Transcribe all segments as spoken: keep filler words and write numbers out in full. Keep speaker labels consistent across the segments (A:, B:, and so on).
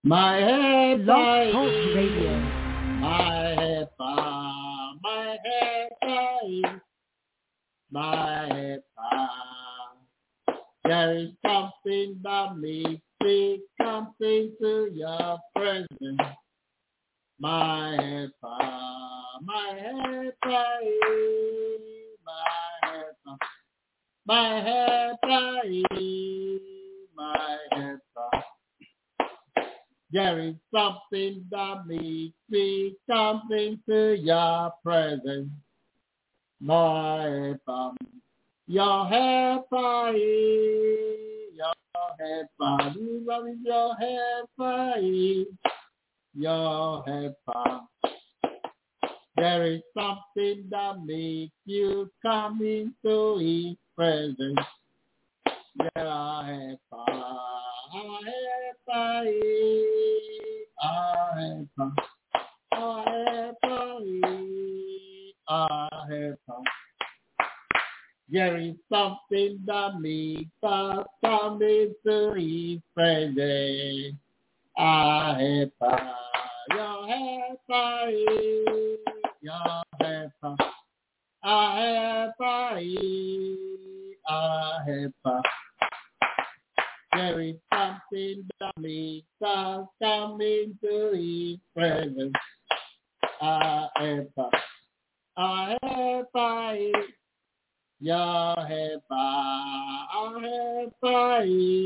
A: My head
B: Blog Talk Radio.
A: my head my head my head There is something that makes me come into your presence. My head my head my head my head my head There is something that makes me come into your presence. My helper, your helper, your helper, who is your helper, your helper. There is something that makes you come into his presence. Your helper, our helper, our helper, our helper, our helper. There is something that makes us come into his presence. Our helper, your helper, your helper, our helper, our helper. There is something that makes us come into his presence. Our helper, our helper, your helper, our helper,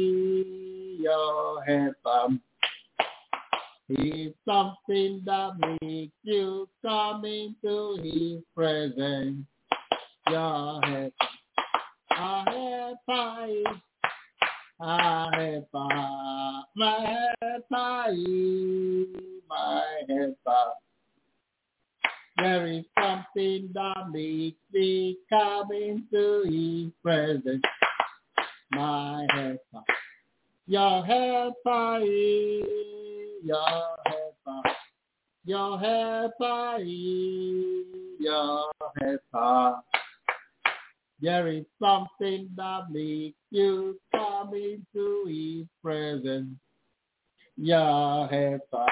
A: your helper. It's something that makes you come into his presence. Your helper, our helper, our helper, my helper, my helper. There is something that makes me come into his presence. My helper, your helper, your helper, your helper, your helper. There is something that makes you come into his presence. Your helper.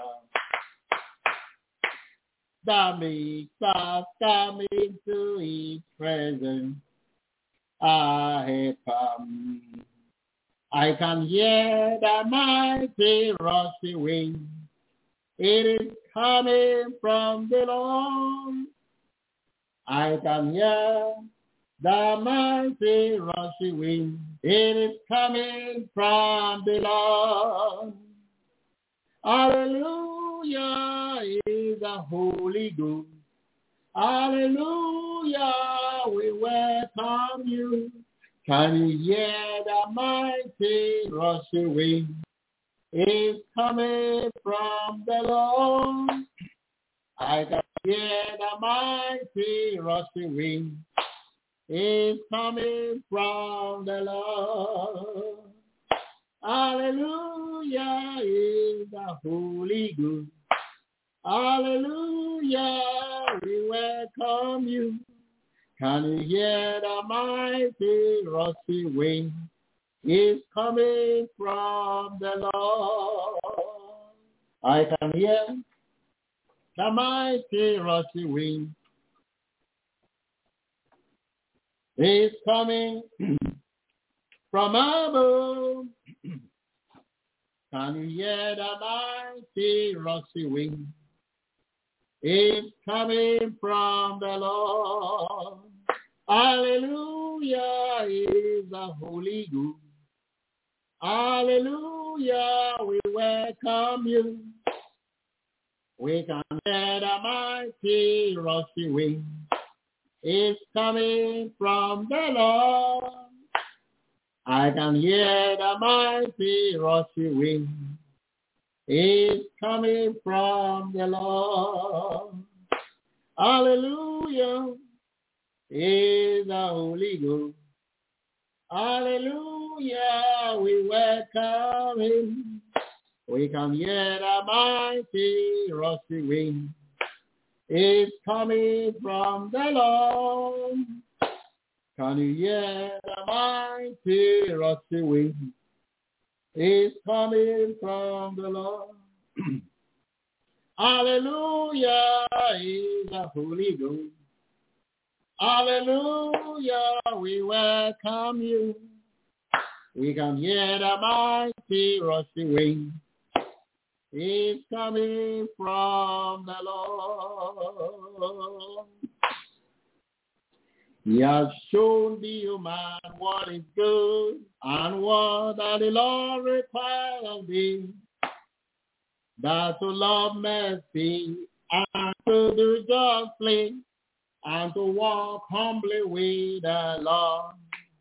A: That makes us come into his presence. Our helper. I can hear the mighty rusty wind. It is coming from the Lord. I can hear the mighty rusty wind. It is coming from the Lord. Hallelujah is the Holy Ghost. Hallelujah, we welcome you. Can you hear the mighty rushing wind? It's coming from the Lord. I can hear the mighty rushing wind. It's coming from the Lord. Hallelujah is the Holy Ghost. Hallelujah, we welcome you. Can you hear the mighty rusty wind? It's coming from the Lord. I can hear the mighty rusty wind. It's coming from above. Can you hear the mighty rusty wind? It's coming from the Lord. Hallelujah is the Holy Ghost. Hallelujah, we welcome you. We can hear the mighty rusty wind. It's coming from the Lord. I can hear the mighty rusty wind. It's coming from the Lord. Hallelujah is the Holy Ghost. Hallelujah, we welcome him. We can hear the mighty rusty wind. It's coming from the Lord. Can you hear the mighty rusty wind? is coming from the Lord. Hallelujah is the Holy Ghost. Hallelujah, we welcome you. We can hear the mighty rushing wind. It's coming from the Lord. He has shown the human what is good and what that the Lord requires of thee, that to love mercy and to do justly and to walk humbly with the Lord.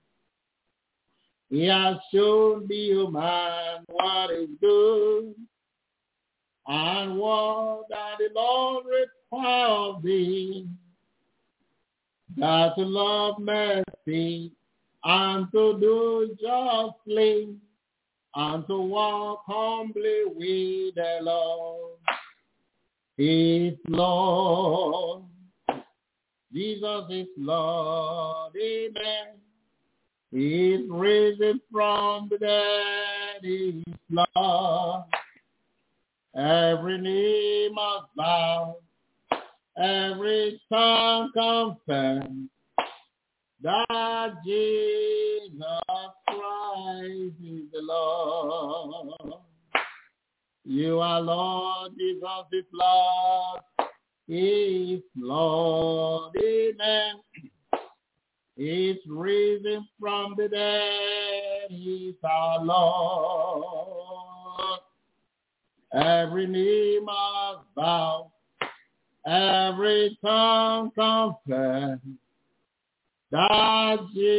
A: He has shown the human what is good and what that the Lord requires of thee, that to love mercy and to do justly and to walk humbly with the Lord. He is Lord. Jesus is Lord. Amen. He is risen from the dead. He is Lord. Every knee must bow, every tongue confess that Jesus Christ is the Lord. You are Lord, Jesus is Lord. He is Lord. Amen. He is risen from the dead. He is our Lord. Every knee must bow, every tongue confess that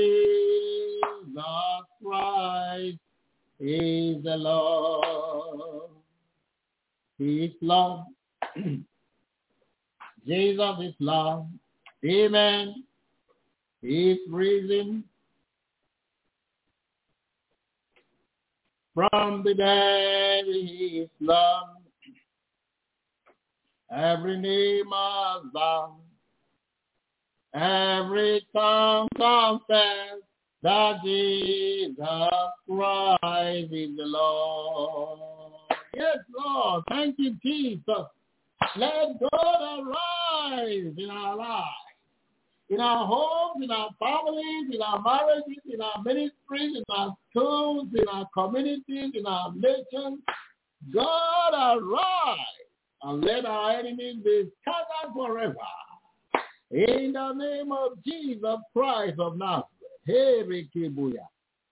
A: Jesus Christ is the Lord. He is Lord. Jesus is Lord. Amen. He is risen from the dead. He is Lord. Every knee must bow, every tongue confess that Jesus Christ is the Lord. Yes, Lord. Thank you, Jesus. Let God arise in our lives, in our homes, in our families, in our marriages, in our ministries, in our schools, in our communities, in our nations. God arise and let our enemies be scattered forever. In the name of Jesus Christ of Nazareth. Hey, Ricky Booyah.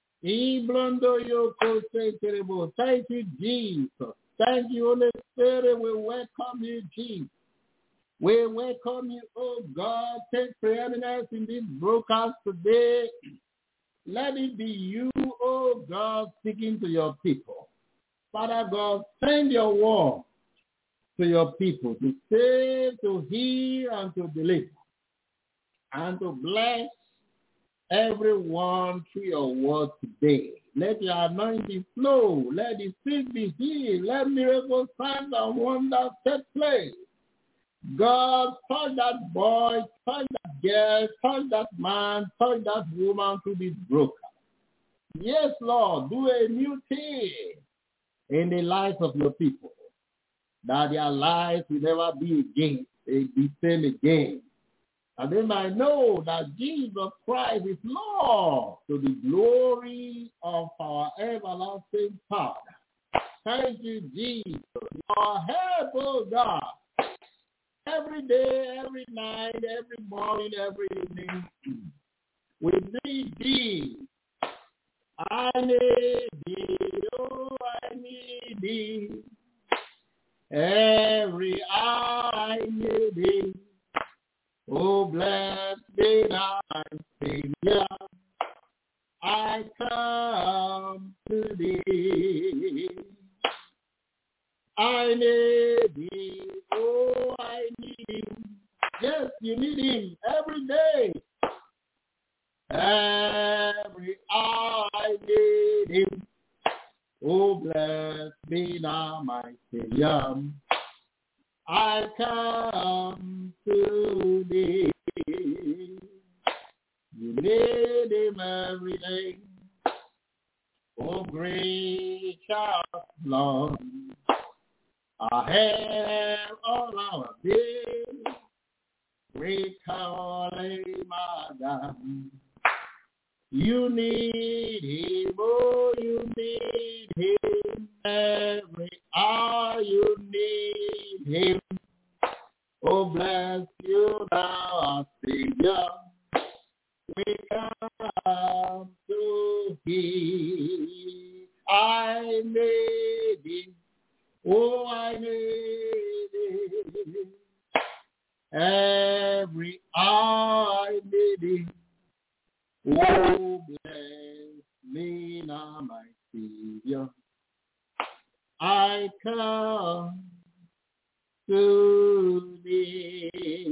A: Thank you, Jesus. Thank you, Holy Spirit. We welcome you, Jesus. We welcome you, oh God. Take preeminence in this broadcast today. Let it be you, oh God, speaking to your people. Father God, send your word to your people to save, to heal, and to deliver, and to bless everyone through your word today. Let your anointing flow. Let the sick be healed. Let miracles, signs, and wonders take place. God, touch that boy, touch that girl, touch that man, touch that woman to be broken. Yes, Lord, do a new thing in the lives of your people, that their lives will never be again, the same again. And they might know that Jesus Christ is Lord, to the glory of our everlasting Father. Thank you, Jesus. Your help, oh God, every day, every night, every morning, every evening, we need thee. I need thee, oh, I need thee. Every hour I need thee. Oh, bless me, thy Savior. I come to thee. I need thee. Oh, I need him. Yes, you need him every day. Every hour I need him. Oh, bless me now, my Savior. I come to thee. You need him every day. Oh, gracious Lord, I have all our days, recalling my God. You need him, oh, you need him, every hour you need him. Oh, bless you now, our Savior. We come to him. I need him. Oh, I need him. Every hour I need him. Oh, bless me now, my Savior. I come to thee.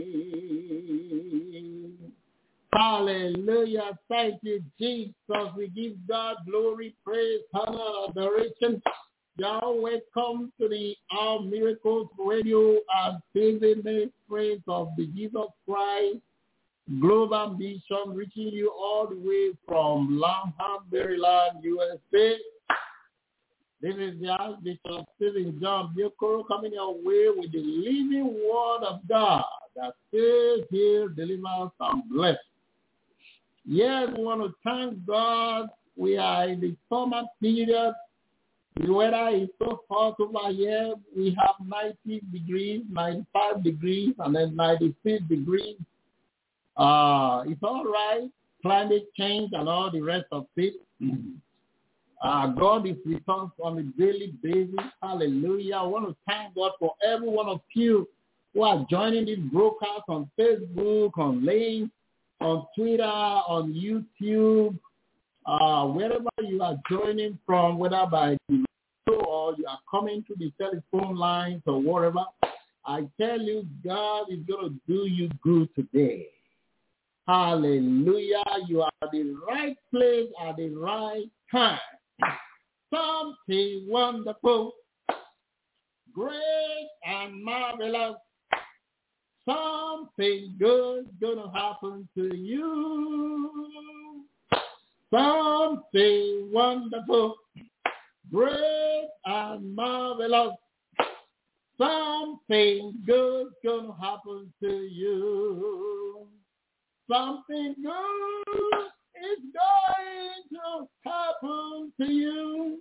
A: Hallelujah. Thank you, Jesus. We give God glory, praise, honor, adoration. Y'all welcome to the Our Miracles Radio and Saving Ministries of the Jesus Christ Global Mission, reaching you all the way from Langham, Maryland, U S A. This is the Archbishop Stephen John Bucoro coming your way with the living word of God that saves, heals, delivers, and blesses. Yes, we want to thank God. We are in the summer period. The weather is so hot over here. We have ninety degrees, ninety-five degrees, and then ninety-six degrees. Uh, it's all right. Climate change and all the rest of it. Uh, God is with us on a daily basis. Hallelujah. I want to thank God for every one of you who are joining this broadcast on Facebook, on LinkedIn, on Twitter, on YouTube, uh, wherever you are joining from, whether by the radio or you are coming to the telephone lines or whatever. I tell you, God is going to do you good today. Hallelujah. You are at the right place at the right time. Something wonderful, great and marvelous. Something good gonna happen to you. Something wonderful, great and marvelous. Something good gonna happen to you. Something good is going to happen to you.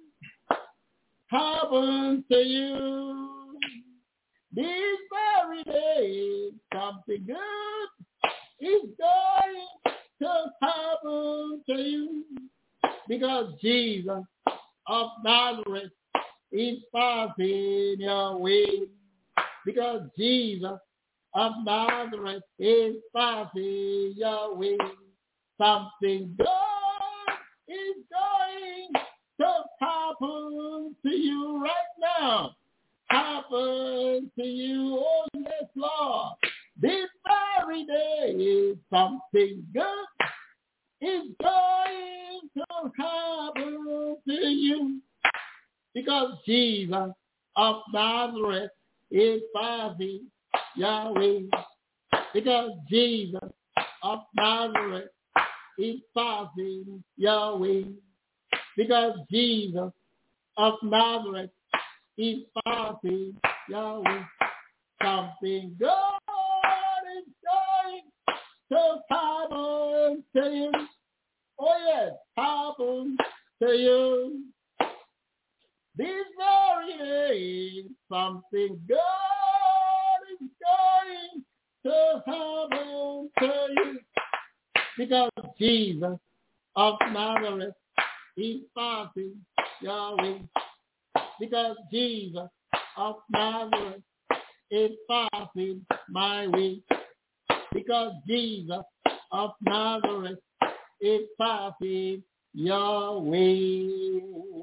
A: Happen to you. This very day, something good is going to happen to you. Because Jesus of Nazareth is passing your way. Because Jesus of Nazareth is passing your way. Something good is going to happen to you right now. Happen to you, oh yes, Lord. This very day, something good is going to happen to you. Because Jesus of Nazareth is passing your way. Because Jesus of Nazareth is passing your way. Because Jesus of Nazareth is passing your way. Something good is going to happen to you. Oh yes, happen to you. This very day, something good is going to happen to you. Because Jesus of Nazareth is passing your way. Because Jesus of Nazareth is passing my way. Because Jesus of Nazareth is passing your way.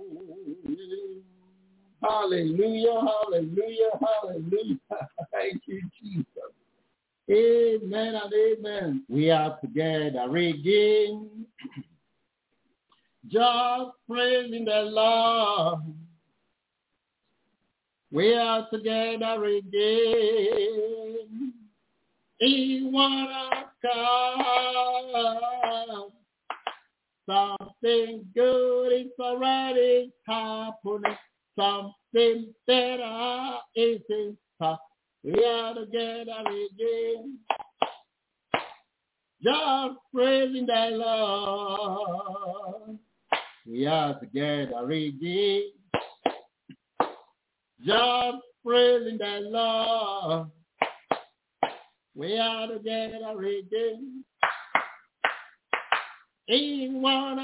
A: Hallelujah, hallelujah, hallelujah. Thank you, Jesus. Amen and amen. We are together again. Just praising the Lord. We are together again. In one accord. Something Something good is already happening. Something better is in store. We are together again. Just praising the Lord. We are together again. Just praising the Lord. We are together again. In one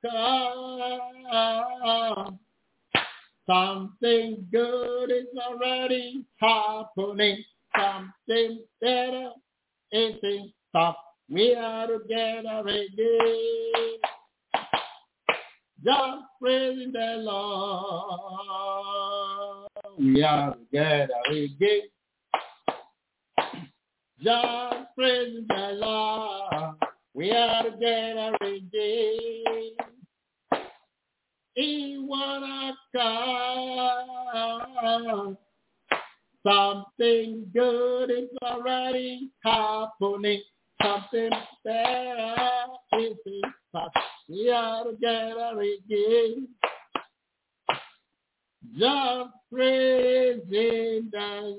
A: accord. Something good is already happening. Something better is in stock. We are together again. Just praising the Lord. We are together again. Just praising the Lord. We are together again. In one accord. Something good is already happening. Something better is in stock. We are together again. Just praising the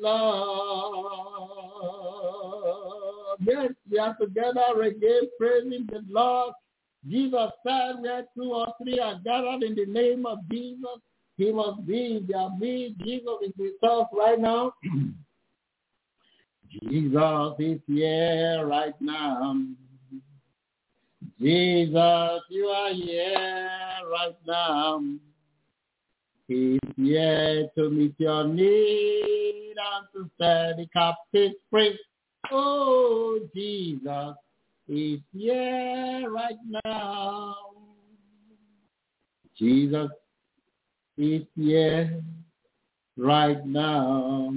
A: Lord. Yes, we are together again, praising the Lord. Jesus said, where two or three are gathered in the name of Jesus, he must be in their midst. Jesus is with us right now. Jesus is here right now. Jesus, you are here right now. He's here to meet your need and to set the captive free. Oh, Jesus is here right now. Jesus is here right now.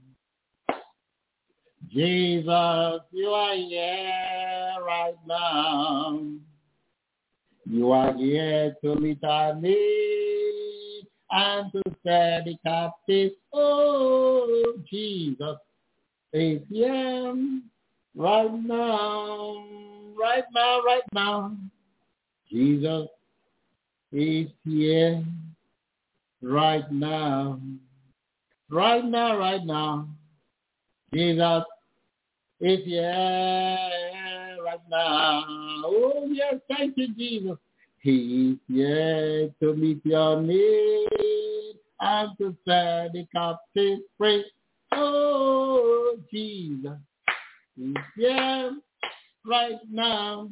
A: Jesus, you are here right now. You are here to meet our need and to set the captive. Oh, Jesus is here right now, right now, right now. Jesus is here right now, right now, right now. Jesus is here right now. Oh, yes, thank you, Jesus. He's here to meet your need and to set the captive free. Oh, Jesus is here right now.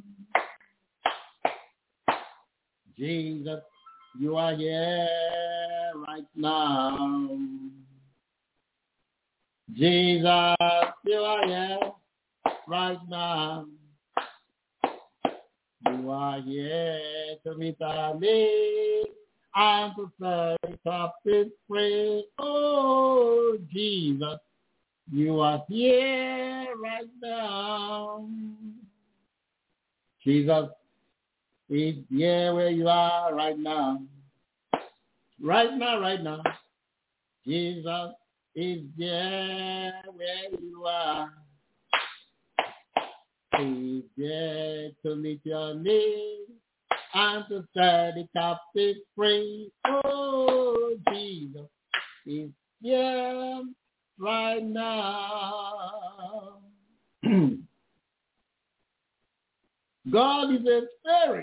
A: Jesus, you are here right now. Jesus, you are here right now. You are here to meet our need and to set the captive free. Oh, Jesus, you are here right now. Jesus is here where you are right now. Right now, right now. Jesus is there where you are. He's there to meet your need and to set the captive free. Oh, Jesus is here right now. God is a spirit.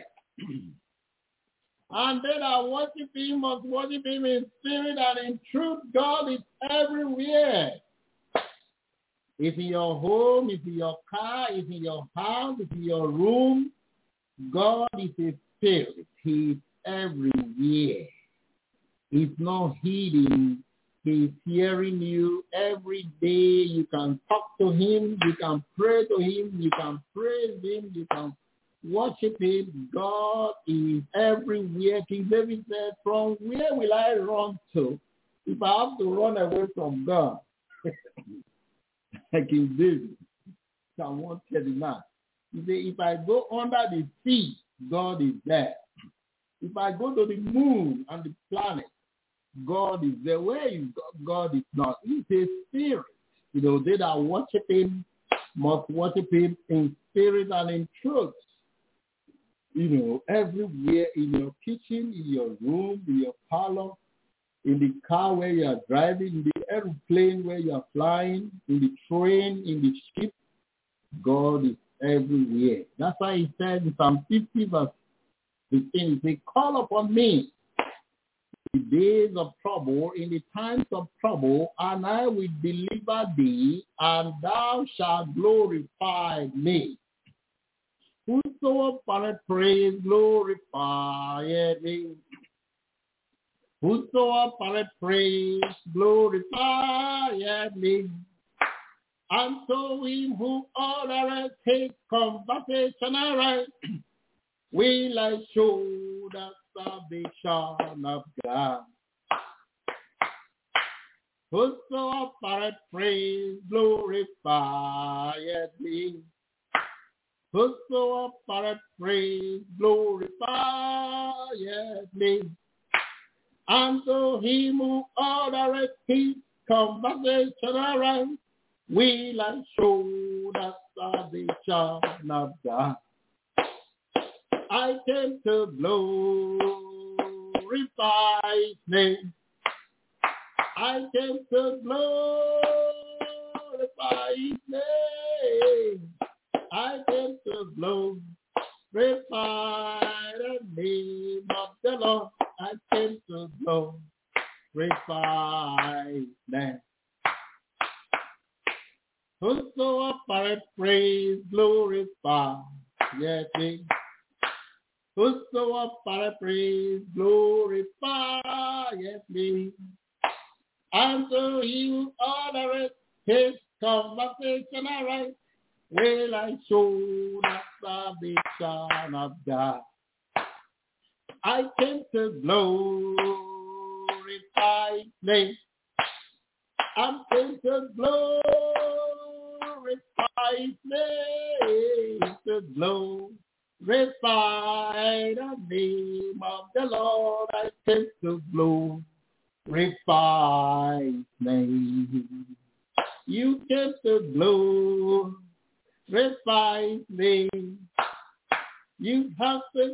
A: And they that worship him must worship him in spirit and in truth. God is everywhere. It's in your home, it's in your car, it's in your house, it's in your room. God is a spirit. He is everywhere. He's not hidden. He's hearing you every day. You can talk to him. You can pray to him. You can praise him. You can worship him. God is everywhere. King David said, from where will I run to if I have to run away from God? King David, Psalm one thirty-nine. He said, if I go under the sea, God is there. If I go to the moon and the planet, God is there. Where is God? God is not. He's a spirit. You know, they that worship him must worship him in spirit and in truth. you know, everywhere, in your kitchen, in your room, in your parlor, in the car where you are driving, in the airplane where you are flying, in the train, in the ship. God is everywhere. That's why he says in Psalm fifty verse fifteen, he says, call upon me in the days of trouble, in the times of trouble, and I will deliver thee, and thou shalt glorify me. Whosoever praise glorify me. Whosoever praise glorify me. And so him who ordereth his conversation aright, will I show the salvation of God. Whosoever praise glorify me. Whosoever praise glorify me. And so him who ordereth his conversation aright, will I show the salvation of God. I came to glorify his name. I came to glorify his name. I came to glorify the name of the Lord. I came to glorify his name. Whosoever praise glorify me. Whosoever praise glorify me. And so he who ordereth his conversation aright, will I show the salvation of God. I came to glorify his name. I came to glorify his name, to glorify the name of the Lord. I came to glorify his name. You came to glorify his name. You have to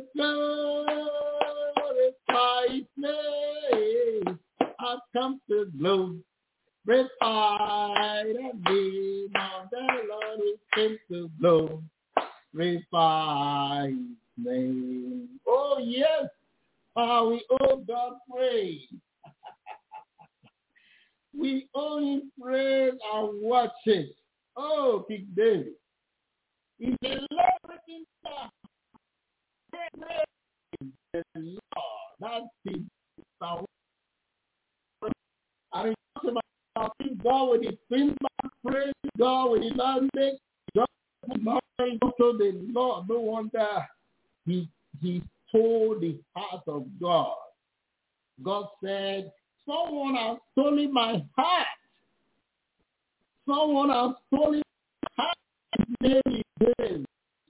A: glorify his name. I've come to glorify the name of the Lord. He came to glorify his name. Oh yes, how we owe God praise. We owe him praise and worship. Oh, King David. He's a loving God. The Lord, that's his sound. And he talks about God with his finger, praise God with his language, God with his mind, also the Lord. No wonder he, he told the heart of God. God said, someone has stolen my heart. Someone has stolen my heart. His name is David.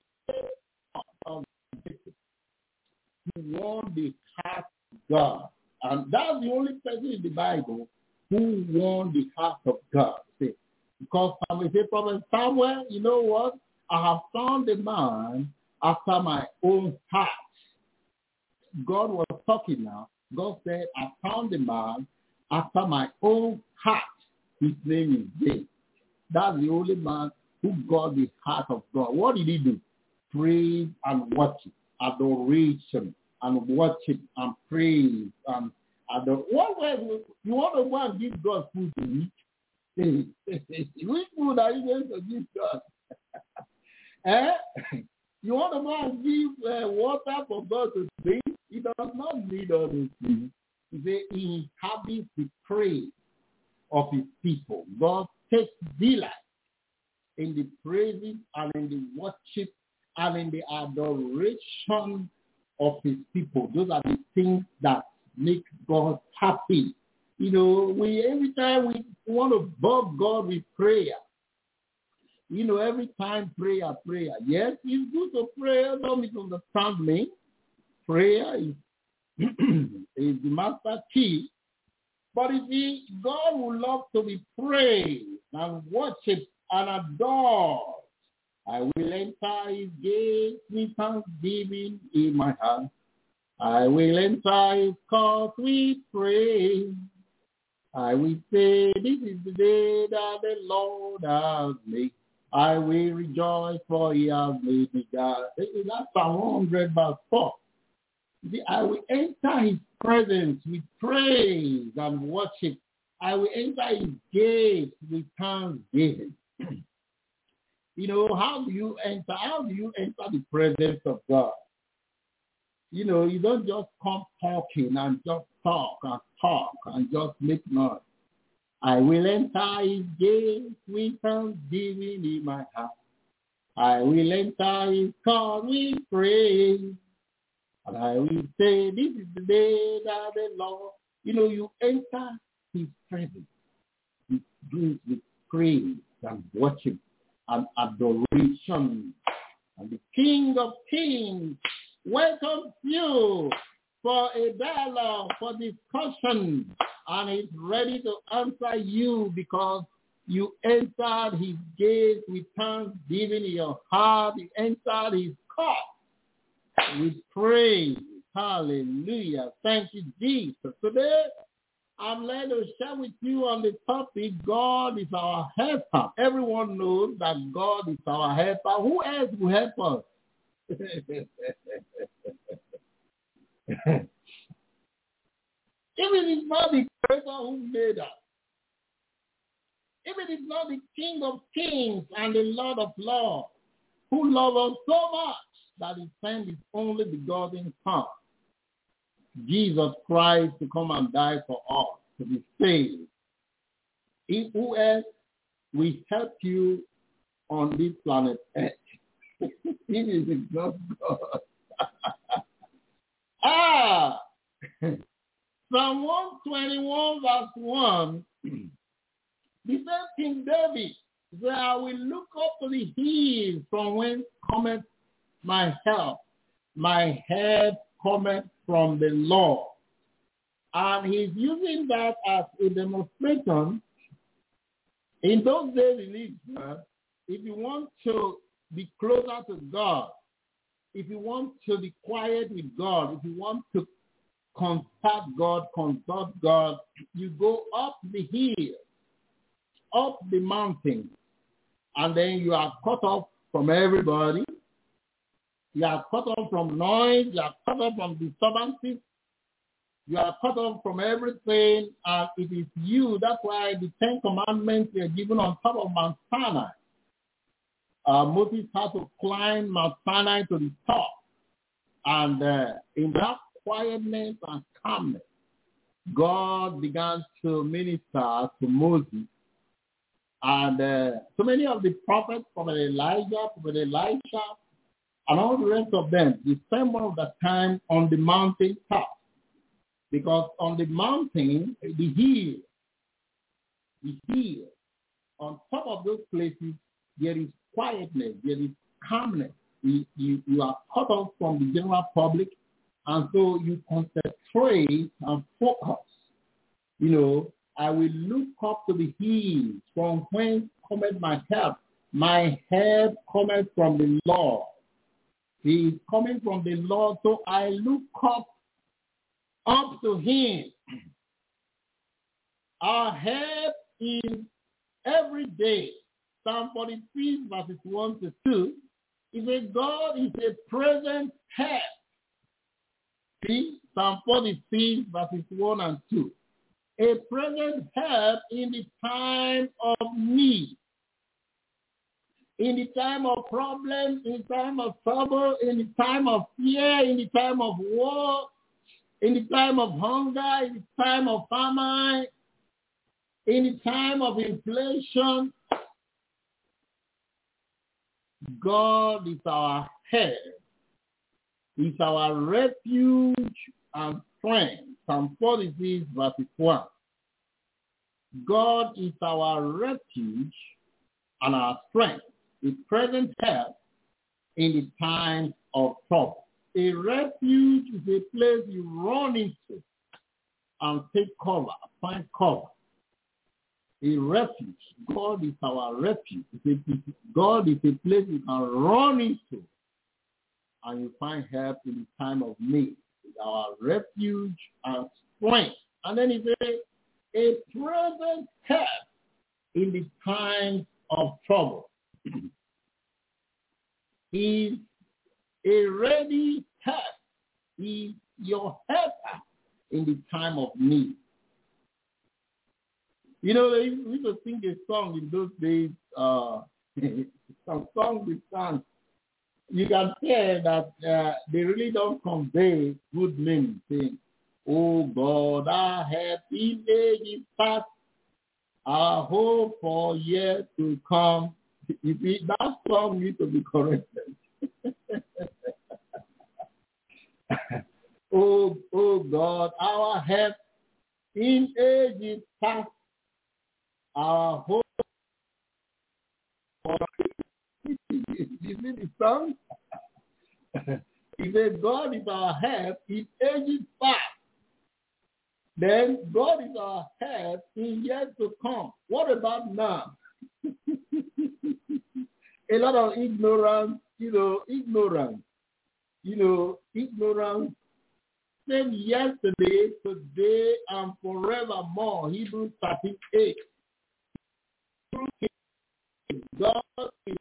A: He won the heart of God. And that's the only person in the Bible who won the heart of God. See, because we say, Prophet Samuel, you know what? I have found a man after my own heart. God was talking now. God said, I found a man after my own heart. His name is David. That's the only man who got the heart of God. What did he do? Praise and worship, adoration and worship and praise and adore. What way you want to go and give God food to eat? Which food are you going to give God? eh? You want to go and give uh, water for God to drink? He does not need all those things. He inhabits the praise of his people. God takes delight in the praises and in the worship and in the adoration of his people. Those are the things that make God happy. You know, we every time we want to bug God with prayer. You know, every time prayer, prayer. Yes, it's good to pray. Don't misunderstand me. Prayer is, is the master key. But you see, God would love to be praised and worshipped and adored. I will enter his gates with thanksgiving in my heart. I will enter his courts with praise. I will say, this is the day that the Lord has made. I will rejoice, for he has made me glad. That's Psalm one hundred verse four. See, I will enter his presence with praise and worship. I will enter his gates with thanksgiving. You know, how do you enter? How do you enter the presence of God? You know, you don't just come talking and just talk and talk and just make noise. I will enter his gates with thanksgiving in my heart. I will enter his court with praise. And I will say, this is the day that the Lord, you know, you enter his presence with, with praise and worship and adoration. And the King of Kings welcomes you for a dialogue, for discussion, and he's ready to answer you because you entered his gates with thanksgiving in your heart. You entered his court with praise. Hallelujah. Thank you, Jesus. Today, I'm led to share with you on the topic, God is our helper. Everyone knows that God is our helper. Who else will help us? If it is not the Creator who made us, if it is not the King of Kings and the Lord of Lords, who loved us so much that he sent his only begotten Son, Jesus Christ, to come and die for us, to be saved, if who else will help you on this planet Earth? It is not God. ah! Psalm one twenty-one verse one, the same King David said, I will look up to the hills from whence cometh my help. My help cometh from the Lord. And he's using that as a demonstration. In those days in Israel, if you want to be closer to God, if you want to be quiet with God, if you want to contact God, consult God, you go up the hill, up the mountain, and then you are cut off from everybody. You are cut off from noise. You are cut off from disturbances. You are cut off from everything, and it is you. That's why the Ten Commandments were given on top of Mount Sinai. Uh, Moses had to climb Mount Sinai to the top, and uh, in that quietness and calmness, God began to minister to Moses. And uh, so many of the prophets, Prophet Elijah, Prophet Elisha, and all the rest of them, they spent most of the time on the mountain top. Because on the mountain, the hill, the hill, on top of those places, there is quietness, there is calmness. You, you, you are cut off from the general public, and so you concentrate and focus. You know, I will look up to the hills from whence cometh my help. My help cometh from the Lord. He is coming from the Lord, so I look up, up to him. Our help is every day. Psalm forty-three, verses one to two. It says, God is a present help. See, Psalm forty-three, verses one and two. A present help in the time of need. In the time of problems, in the time of trouble, in the time of fear, in the time of war, in the time of hunger, in the time of famine, in the time of inflation, God is our help. He's our refuge and strength. Psalm forty-six, verse one. God is our refuge and our strength, a present help in the time of trouble. A refuge is a place you run into and take cover, find cover. a refuge. God is our refuge. God is a place you can run into and you find help in the time of need. It's our refuge and strength. And then he says, a present help in the time of trouble. He's a ready help. He's your helper in the time of need. You know, they used to sing a song in those days, uh, some songs we sang. You can tell that uh, they really don't convey good meaning, saying, oh God, our help in ages past, our hope for years to come. You see, that song needs to be corrected. oh, oh God, our help in ages past, our hope for you see the song? He said, God is our help in ages past. Then God is our help in years to come. What about now? A lot of ignorance, you know, ignorance, you know, ignorance. Same yesterday, today, and forevermore. Hebrews thirteen eight. God is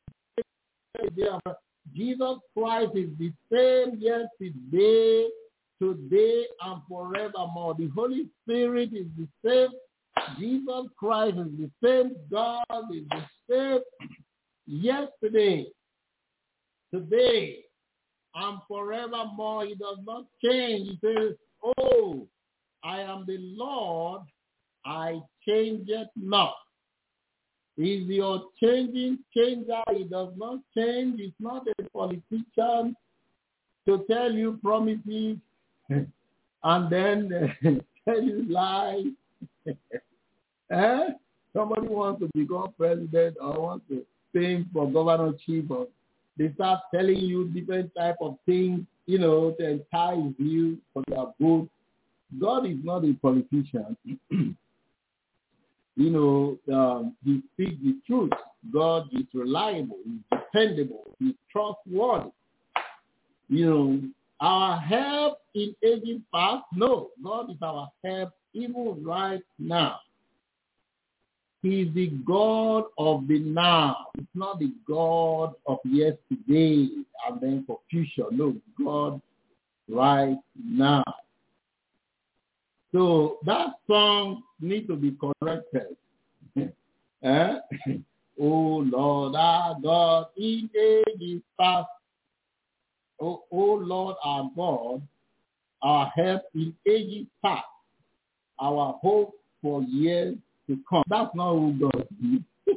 A: Jesus Christ is the same yesterday, today, and forevermore. The Holy Spirit is the same. Jesus Christ is the same. God is the same yesterday, today, and forevermore. He does not change. He says, oh, I am the Lord, I change it not. He's your changing changer. He does not change. He's not a politician to tell you promises and then uh, tell you lies. eh? Somebody wants to become president or wants to sing for governorship, or they start telling you different type of things, you know, to entice you for their vote. God is not a politician. You know, um, he speaks the truth. God is reliable. He's dependable. He's trustworthy. You know, our help in ages past, no. God is our help even right now. He's the God of the now. It's not the God of yesterday and then for future. No, God right now. So that song needs to be corrected. eh? Oh Lord our God, in ages past. Oh, oh Lord our God, our help in ages past. Our hope for years to come. That's not who God is.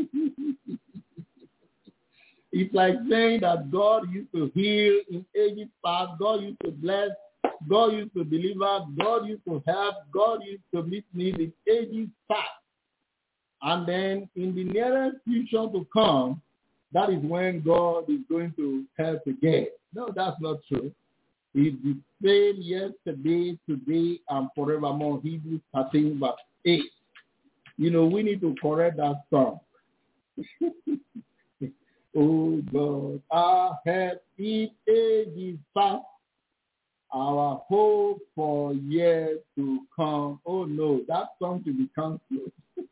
A: It's like saying that God used to heal in ages past. God used to bless. God used to deliver, God used to help, God used to meet needs in ages past. And then in the nearest future to come, that is when God is going to help again. No, that's not true. He's the same yesterday, today, and forevermore. Hebrews thirteen verse eight. You know, we need to correct that song. Oh God, our help in ages past. Our hope for years to come. Oh no, that song should be cancelled.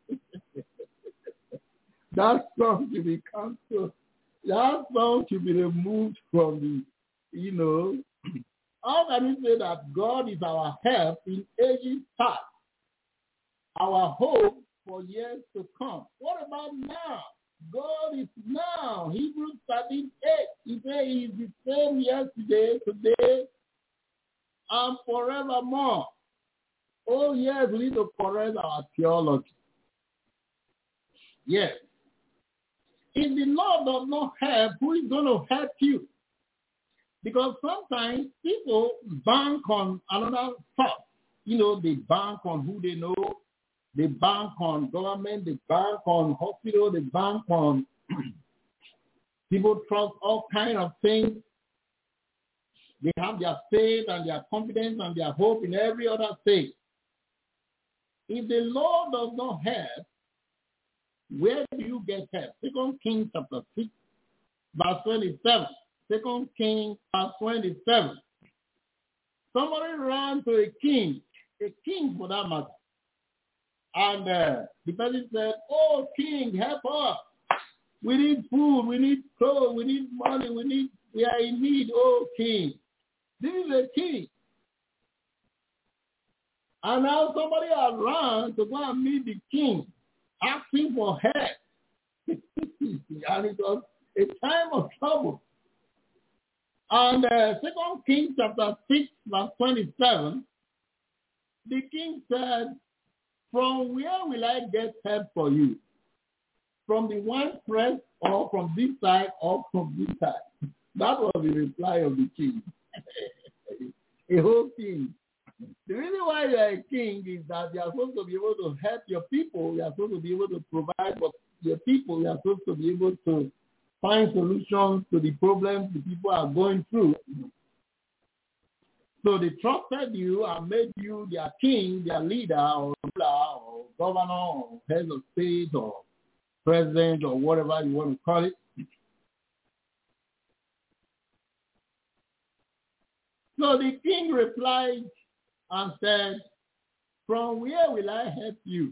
A: That song should be cancelled. That song should be removed from the, you know. How can we say that God is our help in ages past? Our hope for years to come. What about now? God is now. Hebrews thirteen eight. He says he is the same yesterday, today, and forevermore. Oh yes, we need to correct our theology. Yes. If the Lord does not help, who is going to help you? Because sometimes people bank on another stuff. You know, they bank on who they know. They bank on government. They bank on hospital. They bank on people trust all kinds of things. They have their faith and their confidence and their hope in every other thing. if the Lord does not help, where do you get help? Second Kings chapter six, verse twenty-seven. Second Kings, verse twenty-seven. Somebody ran to a king, a king for that matter. And uh, the person said, oh, king, help us. We need food, we need clothes, we need money, we need, we are in need, oh, king. This is a king. And now somebody has run to go and meet the king, asking for help. And it was a time of trouble. And uh, Second Kings chapter six, verse twenty-seven, the king said, from where will I get help for you? From the wine press, or from this side, or from this side? That was the reply of the king. A whole king. The reason why you are a king is that you are supposed to be able to help your people. You are supposed to be able to provide for your people. You are supposed to be able to find solutions to the problems the people are going through. So they trusted you and made you their king, their leader, or ruler, or governor, or head of state, or president, or whatever you want to call it. So the king replied and said, from where will I help you?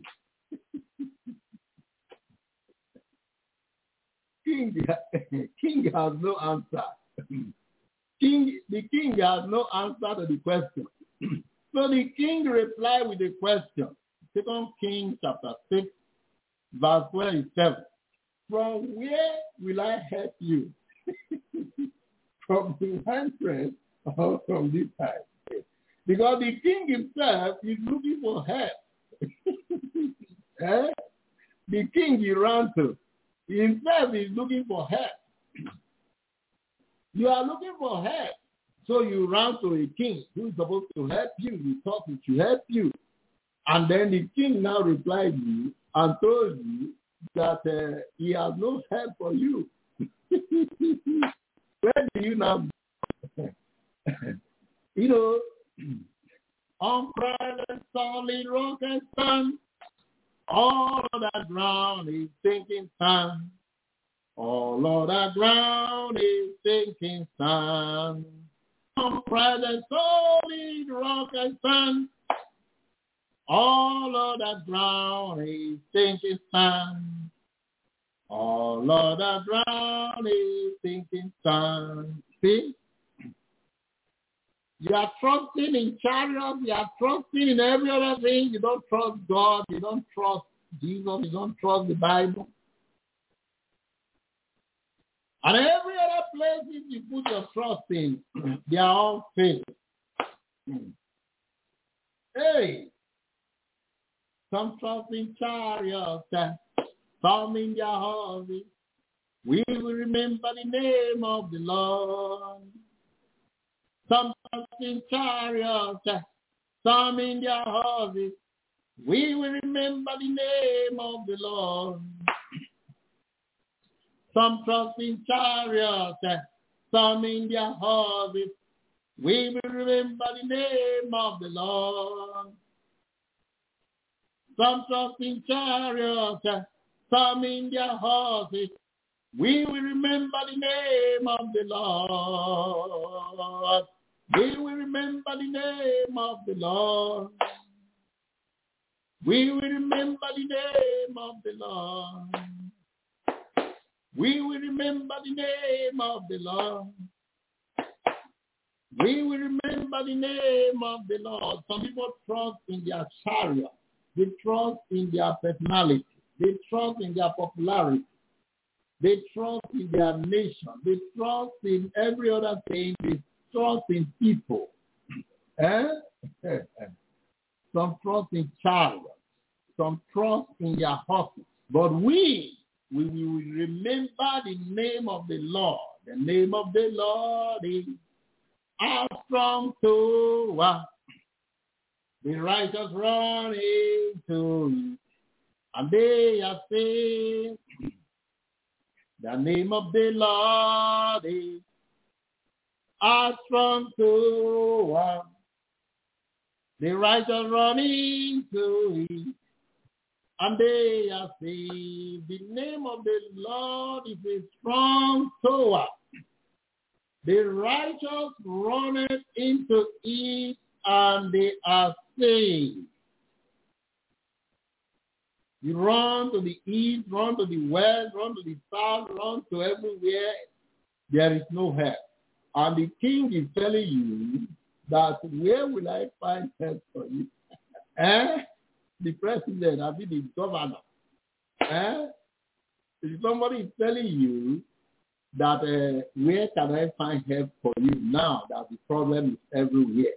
A: king, king has no answer. King, the king has no answer to the question. So the king replied with a question. Second Kings chapter six, verse twenty-seven. From where will I help you? From the hand press or from this side? Because the king himself is looking for help. eh? The king he ran to himself is looking for help. You are looking for help. So you ran to a king who is supposed to help you. You thought he should help you. And then the king now replied you and told you that uh, he has no help for you. Where do you now go? You know, on present solid rock and sand, all of that ground is sinking sand. All of that ground is sinking sand. On present solid rock and sand, all of that ground is sinking sand. All of that ground is sinking sand. See? You are trusting in chariots. You are trusting in every other thing. You don't trust God. You don't trust Jesus. You don't trust the Bible. And every other place you put your trust in, they are all fake. Hey, some trust in chariots, some in their horses. We will remember the name of the Lord. Some trust in chariots, some in their horses. We will remember the name of the Lord. Some trust in chariots, some in their horses. We will remember the name of the Lord. Some trust in chariots, some in their horses. We will remember the name of the Lord. We will remember the name of the Lord. We will remember the name of the Lord. We will remember the name of the Lord. We will remember the name of the Lord. Some people trust in their chariot. They trust in their personality. They trust in their popularity. They trust in their nation. They trust in every other thing. They trust in people. Eh? Some trust in chariots. Some trust in their horses. But we, we will remember the name of the Lord. The name of the Lord is our strong tower. The righteous run into it, and they are saved. The name of the Lord is our strong tower. The righteous run into it, and they are saved. The name of the Lord is a strong tower. The righteous run into it, and they are saved. You run to the east, run to the west, run to the south, run to everywhere. There is no help. And the king is telling you that where will I find help for you? eh? The president, I mean the governor. Eh? If somebody is telling you that uh, where can I find help for you now that the problem is everywhere?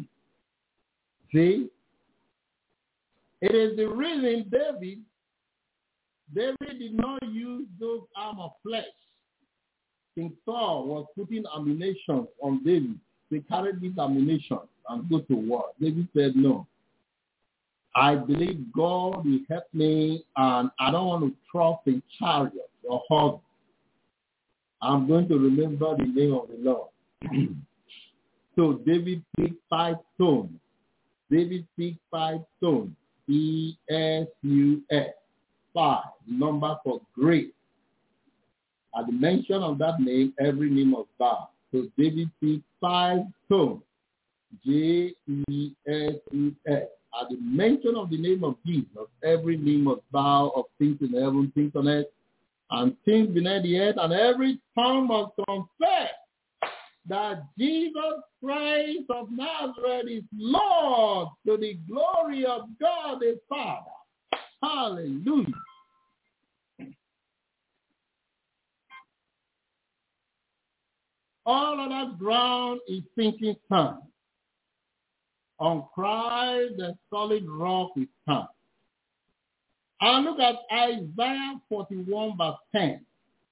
A: See? It is the reason David, David did not use those arm of flesh. King Saul was putting ammunition on David. They carried this ammunition and go to war. David said, no. I believe God will help me, and I don't want to trust in chariots or horses. I'm going to remember the name of the Lord. So David picked five stones. David picked five stones. E S U S. Five. Number for great. At the mention of that name, every name must bow. So David picked five stones. J E S U S. At the mention of the name of Jesus, every knee must bow of things in heaven, things on earth, and things beneath the earth, and every tongue must confess that Jesus Christ of Nazareth is Lord, to the glory of God the Father. Hallelujah. All of that ground is sinking sand. On Christ, the solid rock is stand. And look at Isaiah forty-one verse ten.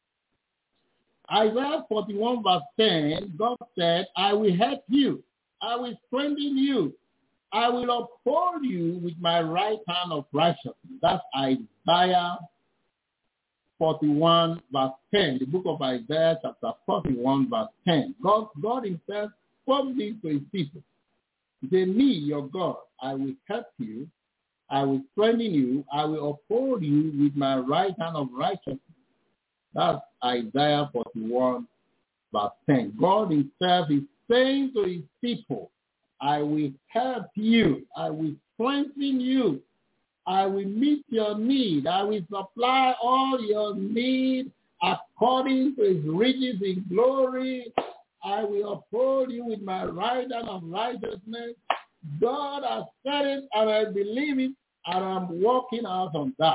A: Isaiah forty-one verse ten, God said, I will help you. I will strengthen you. I will uphold you with my right hand of righteousness. That's Isaiah forty-one verse ten. The book of Isaiah chapter forty-one verse ten. God, God himself spoke this to his people. He said, me, your God, I will help you. I will strengthen you. I will uphold you with my right hand of righteousness. That's Isaiah forty-one verse ten. God himself is saying to his people, I will help you. I will strengthen you. I will meet your need. I will supply all your need according to his riches in glory. I will uphold you with my right hand of righteousness. God has said it, and I believe it, and I'm walking out on that.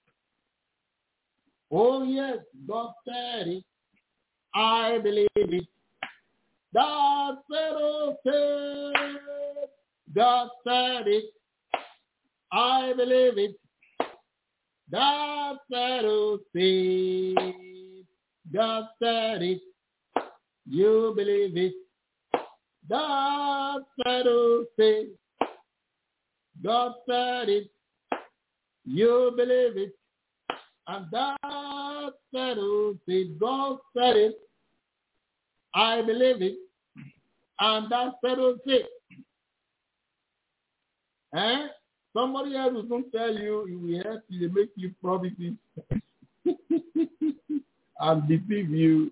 A: Oh yes, God said it. I believe it. God said it. God said it. I believe it. God said it. God said it. You believe it. God said it. God said it. You believe it. And God said it. God said it. I believe it. And that settles it. Eh? Somebody else is going to tell you, he will help you, make you promises and deceive you.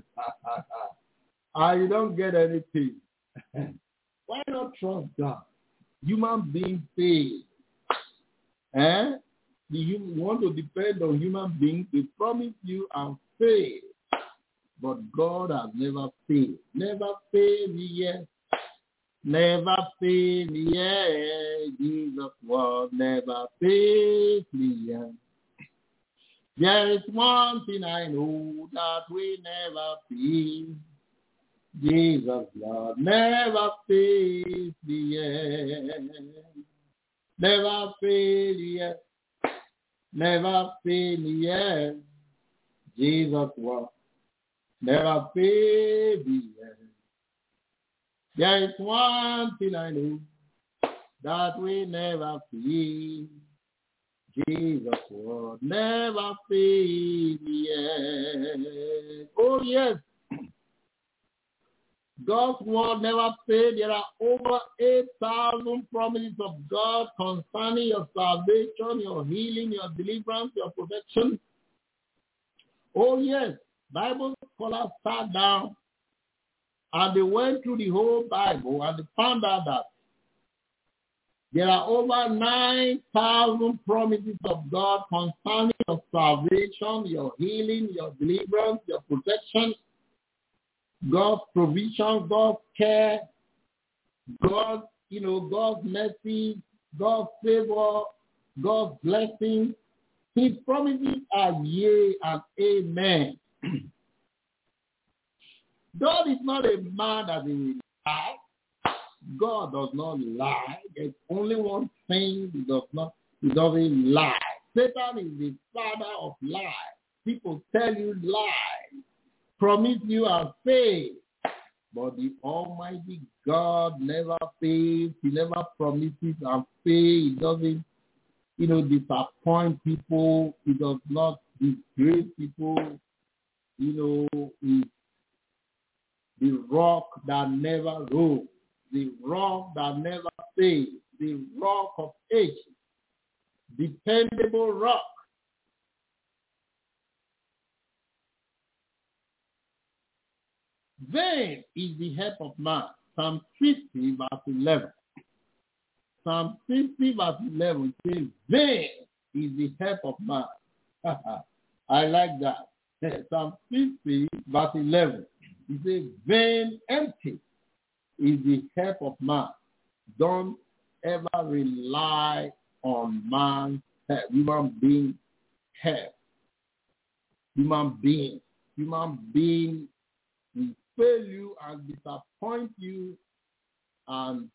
A: And you don't get anything. Why not trust God? Human beings fail. Eh? You want to depend on human beings, they promise you and fail. But God has never failed. Never failed me yet. Never failed me yet. Jesus' word never failed me yet. There is one thing I know that we never fail. Jesus' Lord never fails me yet. Never fail yet. Never fail me yet. Jesus' word never fail me yet. There is one thing I know that we never fail. Jesus' word never fail me yet. Oh yes. God's word never fails. There are over eight thousand promises of God concerning your salvation, your healing, your deliverance, your protection. Oh yes, Bible scholars sat down and they went through the whole Bible and they found out that there are over nine thousand promises of God concerning your salvation, your healing, your deliverance, your protection, God's provision, God's care, God's, you know, God's mercy, God's favor, God's blessing. His promises are yea and amen. God is not a man that he will lie. God does not lie. There's only one thing he does not, he doesn't lie. Satan is the father of lies. People tell you lies, promise you and fail. But the Almighty God never fails. He never promises and fails. He doesn't, you know, disappoint people. He does not disgrace people. You know, he's the rock that never rolls, the rock that never fails, the rock of ages, dependable rock. Vain is the help of man. Psalm fifty, verse eleven. Psalm fifty, verse eleven says, vain is the help of man. I like that. Psalm fifty, verse eleven. He says, vain, empty is the help of man. Don't ever rely on man's help, human being help. Human being, human being will fail you and disappoint you, and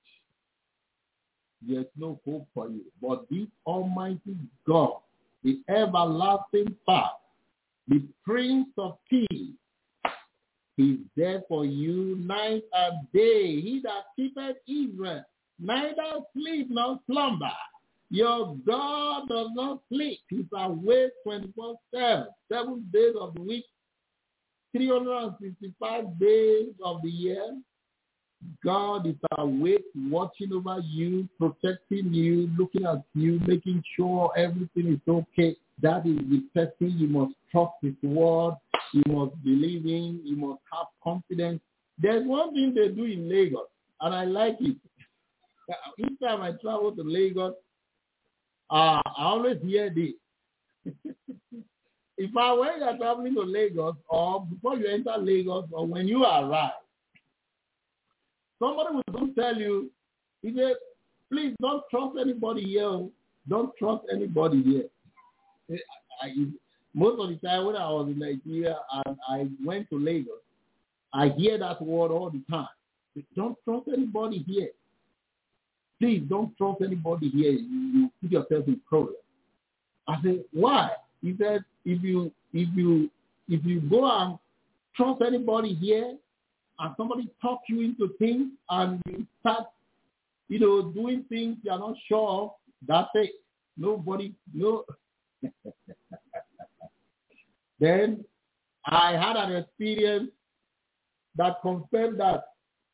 A: there's no hope for you. But the Almighty God, the everlasting Father, the Prince of Peace, He's there for you night and day. He that keepeth Israel, neither sleep nor slumber. Your God does not sleep. He's awake twenty-four seven, seven days of the week, three hundred sixty-five days of the year. God is awake, watching over you, protecting you, looking at you, making sure everything is okay. That is the person you must trust his word. You must believe in. You must have confidence. There's one thing they do in Lagos, and I like it. Each time I travel to Lagos, uh, I always hear this. If I when you're traveling to Lagos, or before you enter Lagos, or when you arrive, somebody will tell you, he said, please don't trust anybody here. Don't trust anybody here. I, I, most of the time when I was in Nigeria and I went to Lagos, I hear that word all the time. Don't trust anybody here. Please don't trust anybody here. You, you put yourself in problem. I said, why? He said, if you if you if you go and trust anybody here, and somebody talk you into things, and you start, you know, doing things you're not sure of, that's it. Nobody, no. Then I had an experience that confirmed that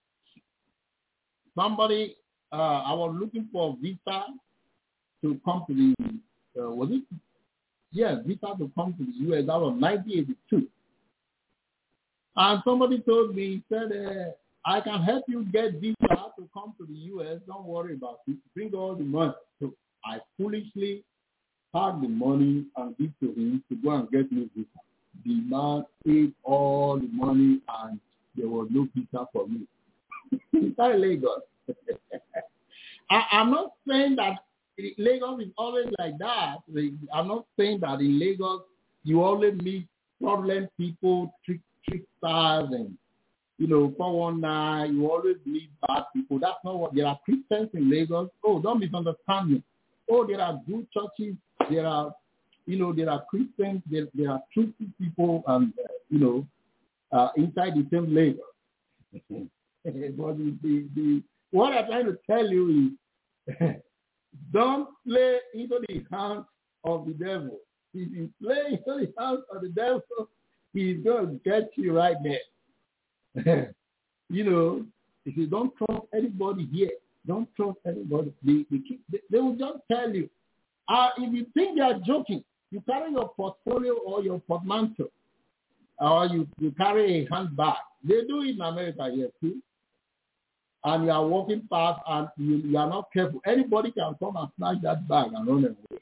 A: somebody, uh, I was looking for a visa to come to the, uh, was it? Yeah, visa to come to the U S. That was nineteen eighty-two. And somebody told me, he said, uh, I can help you get visa to come to the U S. Don't worry about it. Bring all the money. So I foolishly packed the money and give to him to go and get me visa. The man paid all the money and there was no visa for me. Inside Lagos. I, I'm not saying that Lagos is always like that. I'm not saying that in Lagos you always meet problem people, trick, tricksters, and, you know, four one nine. You always meet bad people. That's not what. There are Christians in Lagos. Oh, don't misunderstand me. Oh, there are good churches. There are, you know, there are Christians. There, there are truthful people, and uh, you know, uh, inside the same Lagos. But the, the, the, what I'm trying to tell you is, don't play into the hands of the devil. If you play into the hands of the devil, he's going to get you right there. You know, if you don't trust anybody here, don't trust anybody. They, they, keep, they, they will just tell you. Uh, if you think they are joking, you carry your portfolio or your portmanteau, or you, you carry a handbag. They do it in America here too. And you are walking past and you, you are not careful. Anybody can come and snatch that bag and run away.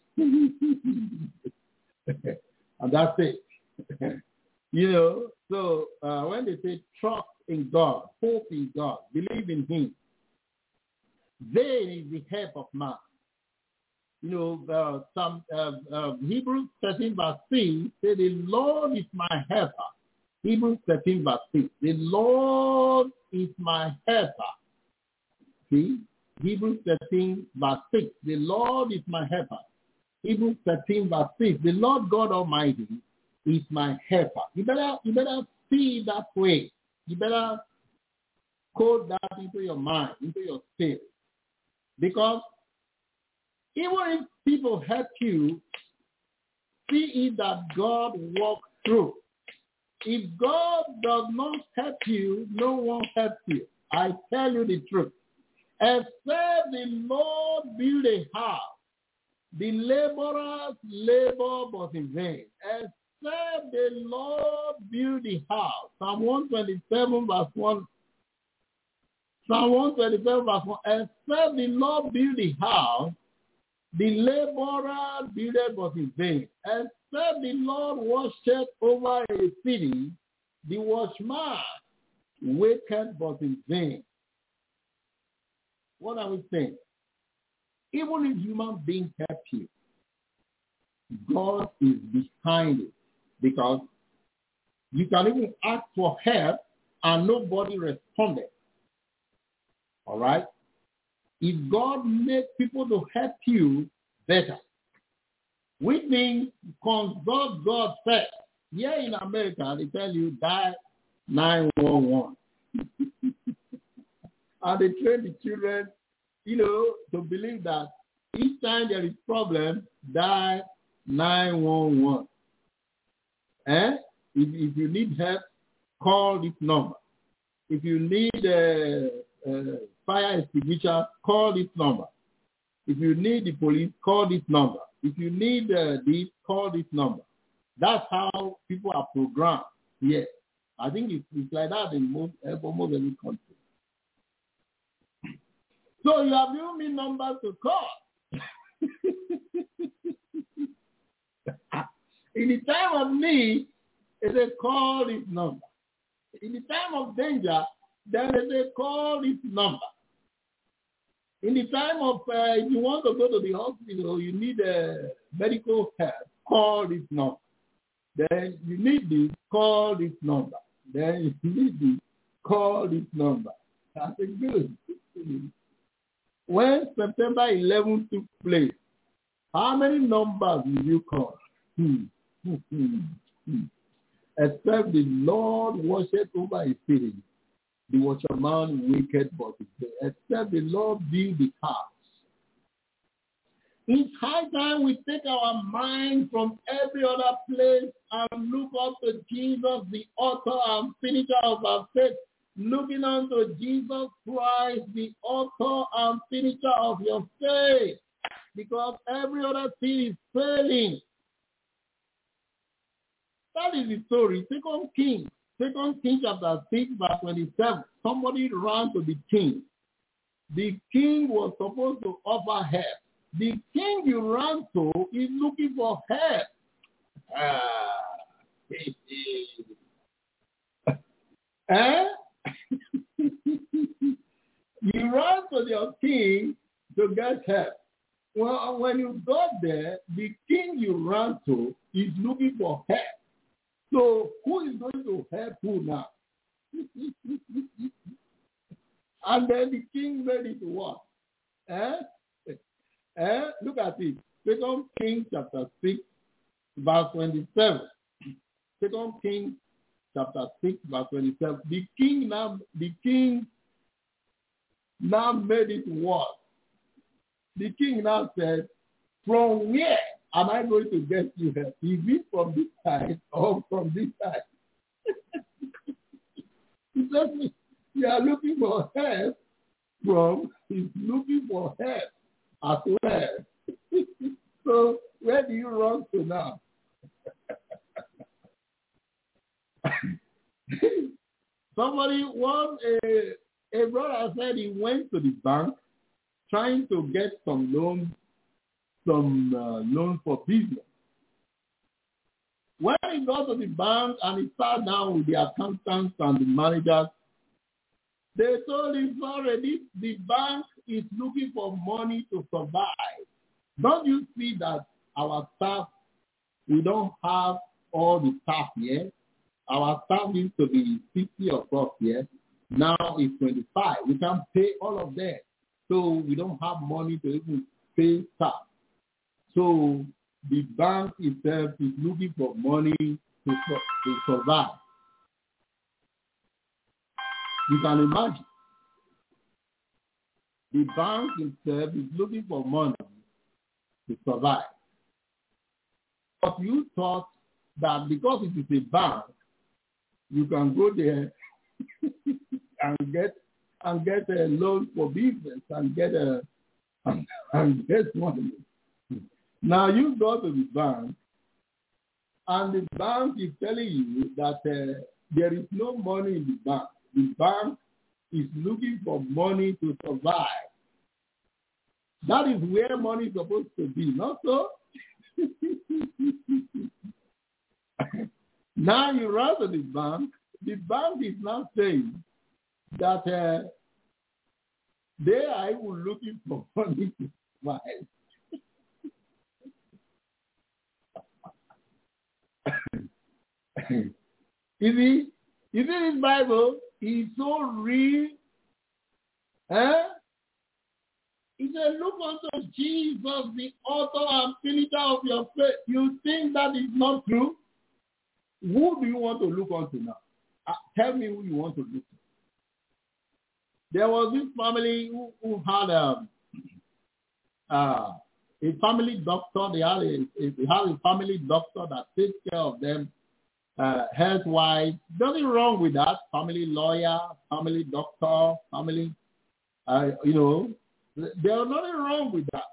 A: And that's it. You know, so uh, when they say trust in God, hope in God, believe in him, there is the help of man. You know, uh, some uh, uh, Hebrews thirteen verse three say, the Lord is my helper. Hebrews thirteen verse six, the Lord is my helper. See, Hebrews thirteen verse six, the Lord is my helper. Hebrews thirteen verse six, the Lord God Almighty is my helper. You better, you better see it that way. You better code that into your mind, into your spirit. Because even if people help you, see it that God walks through. If God does not help you, no one helps you. I tell you the truth. Except the Lord build a house, the laborers labor but in vain. Except the Lord build the house. Psalm one twenty-seven verse one. Psalm one twenty-seven verse one. Except the Lord build the house, the laborer builded but in vain. Except the Lord watcheth over a city, the watchman waketh but in vain. What are we saying? Even if human beings help you, God is behind it. Because you can even ask for help and nobody responded. All right? If God makes people to help you, better. We think consult God first. Here in America, they tell you dial nine one one. And they train the children, you know, to believe that each time there is problem, dial nine one one. Eh? If, if you need help, call this number. If you need a uh, uh, fire extinguisher, call this number. If you need the police, call this number. If you need uh, this, call this number. That's how people are programmed here. I think it's, it's like that in most, almost every country. So you have given me numbers to call. In the time of need, it is call this number. In the time of danger, then they say call this number. In the time of, uh, if you want to go to the hospital, you need a medical help, call this number. Then you need this, call this number. Then you need this, call this number. That's a good. When September eleventh took place, how many numbers did you call? Hmm. Hmm. Hmm. Hmm. Except the Lord watcheth over a city, the watchman wicked but is there. Except the Lord build the house. It's high time we take our mind from every other place and look up to Jesus, the author and finisher of our faith. Looking unto Jesus Christ, the author and finisher of your faith. Because every other thing is failing. That is the story. Second Kings. Second Kings chapter six, verse twenty-seven. Somebody ran to the king. The king was supposed to offer help. The king you ran to is looking for help. Ah. eh? You ran to your king to get help. Well, when you got there, the king you ran to is looking for help. So who is going to help who now? And then the king made it what? Eh? Eh? Look at it. Second Kings chapter six, verse twenty-seven. Second Kings chapter six, verse twenty-seven. The king now, the king now made it worse. The king now said, from where am I going to get you help? Is it from this side or from this side? He said, You are looking for help from, he's looking for help as well. So where do you run to now? Somebody, one, a, a brother said he went to the bank trying to get some loan, some uh, loan for business. When he got to the bank and he sat down with the accountants and the managers, they told him, sorry, this, the bank is looking for money to survive. Don't you see that our staff, we don't have all the staff here? Our staff used to be fifty or plus here. Now it's twenty-five. We can't pay all of them. So we don't have money to even pay staff. So the bank itself is looking for money to, to survive. You can imagine. The bank itself is looking for money to survive. But you thought that because it is a bank, you can go there and get and get a loan for business and get a and, and get money. Now you go to the bank, and the bank is telling you that uh, there is no money in the bank. The bank is looking for money to survive. That is where money is supposed to be, not so? Now you run to the bank. The bank is now saying that uh, they are even looking for money to survive. You see, you see this Bible is so real. Eh? He said, look unto Jesus, the author and finisher of your faith. You think that is not true? Who do you want to look unto now? Uh, tell me who you want to look to. There was this family who, who had a, uh, a family doctor. They had a, a, they had a family doctor that takes care of them uh, health-wise. Nothing wrong with that. Family lawyer, family doctor, family, uh, you know, there's nothing wrong with that.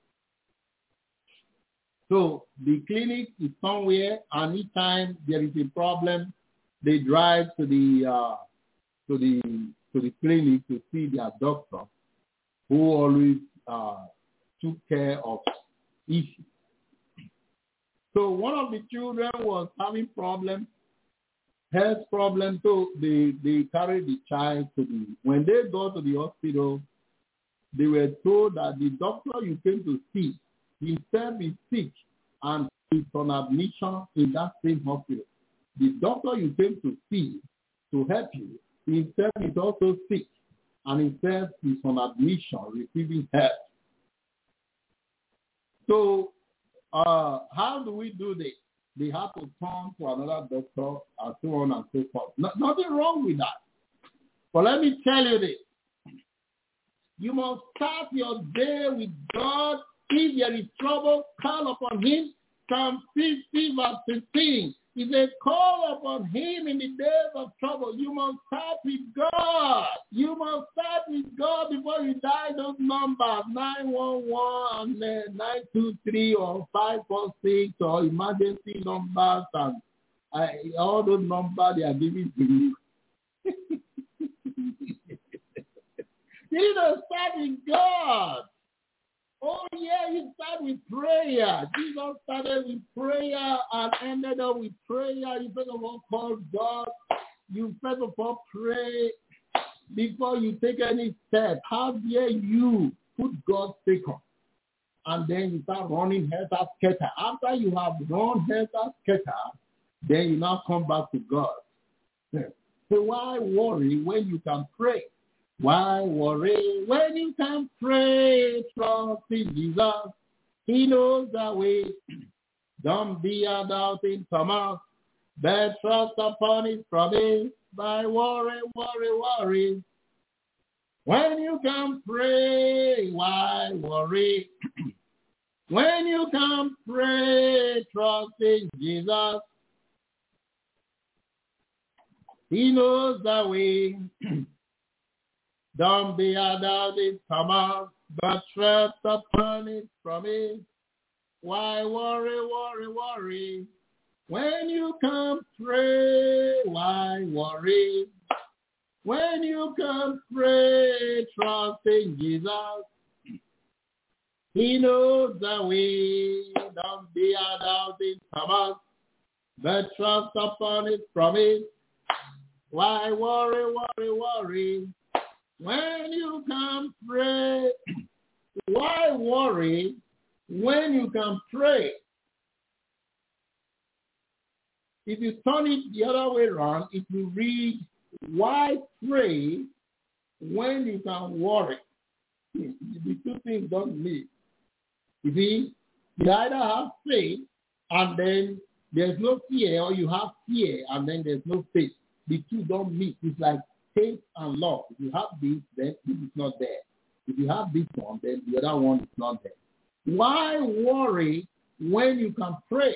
A: So the clinic is somewhere, and each time there is a problem, they drive to the uh, to the to the clinic to see their doctor, who always uh, took care of issues. So one of the children was having problems, health problems. So they they carried the child to the. When they go to the hospital, they were told that the doctor you came to see himself is sick and is on admission in that same hospital. The doctor you came to see to help you himself is also sick and himself is on admission receiving help. So uh, how do we do this? They have to turn to another doctor and so on and so forth. No, nothing wrong with that. But let me tell you this. You must start your day with God. If there is trouble, call upon him. Psalm fifty verse fifteen. If they call upon him in the days of trouble, you must start with God. You must start with God before you die. Those numbers, nine one one and nine two three or five four six or emergency numbers and uh, all those numbers they are giving to you. You need to start with God. Oh, yeah, you start with prayer. Jesus started with prayer and ended up with prayer. You first of all call God. You first of all pray before you take any step. How dare you put God second? And then you start running helter-skelter. After you have run helter-skelter, then you now come back to God. So why worry when you can pray? Why worry when you can pray? Trust in Jesus. He knows the way. Don't be a doubting Thomas, but trust upon his promise. Why worry, worry, worry? When you can pray, why worry? When you can pray, trust in Jesus. He knows the way. Don't be about it, Thomas, but trust upon it from it. Why worry, worry, worry? When you come pray, why worry? When you come pray, trust in Jesus. He knows the way. Don't be about it, Thomas, but trust upon it from it. Why worry, worry, worry? When you can pray, why worry when you can pray? If you turn it the other way around, it will read, why pray when you can worry? The two things don't meet. You see, you either have faith and then there's no fear, or you have fear and then there's no faith. The two don't meet. It's like faith and love. If you have this, then this is not there. If you have this one, then the other one is not there. Why worry when you can pray?